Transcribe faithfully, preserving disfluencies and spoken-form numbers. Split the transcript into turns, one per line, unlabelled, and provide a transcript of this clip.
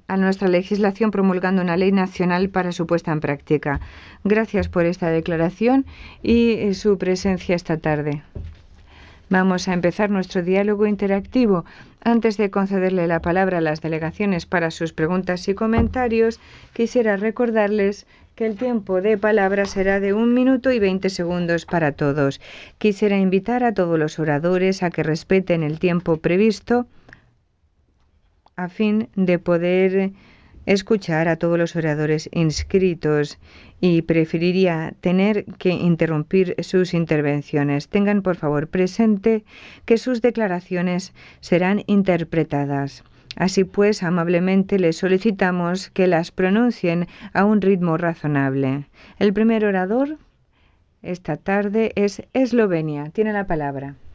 a nuestra legislación promulgando una ley nacional para su puesta en práctica. Gracias por esta declaración y su presencia esta tarde. Vamos a empezar nuestro diálogo interactivo. Antes de concederle la palabra a las delegaciones para sus preguntas y comentarios, quisiera recordarles que el tiempo de palabra será de un minuto y veinte segundos para todos. Quisiera invitar a todos los oradores a que respeten el tiempo previsto a fin de poder escuchar a todos los oradores inscritos y preferiría tener que interrumpir sus intervenciones. Tengan por favor presente que sus declaraciones serán interpretadas. Así pues, amablemente les solicitamos que las pronuncien a un ritmo razonable. El primer orador esta tarde es Eslovenia. Tiene la palabra.